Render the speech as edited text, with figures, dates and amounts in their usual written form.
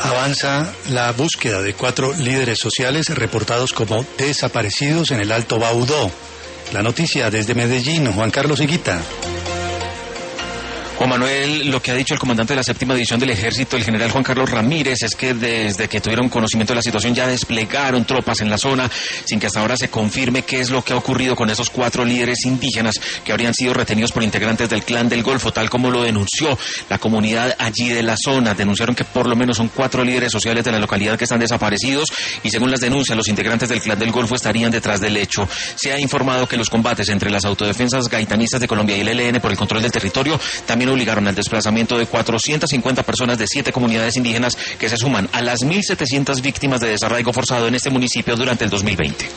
Avanza la búsqueda de 4 líderes sociales reportados como desaparecidos en el Alto Baudó. La noticia desde Medellín, Juan Carlos Higuita. Juan Manuel, lo que ha dicho el comandante de la 7ª División del Ejército, el general Juan Carlos Ramírez, es que desde que tuvieron conocimiento de la situación ya desplegaron tropas en la zona, sin que hasta ahora se confirme qué es lo que ha ocurrido con esos 4 líderes indígenas que habrían sido retenidos por integrantes del Clan del Golfo, tal como lo denunció la comunidad allí de la zona. Denunciaron que por lo menos son 4 líderes sociales de la localidad que están desaparecidos y según las denuncias, los integrantes del Clan del Golfo estarían detrás del hecho. Se ha informado que los combates entre las autodefensas gaitanistas de Colombia y el ELN por el control del territorio también obligaron al desplazamiento de 450 personas de 7 comunidades indígenas que se suman a las 1.700 víctimas de desarraigo forzado en este municipio durante el 2020.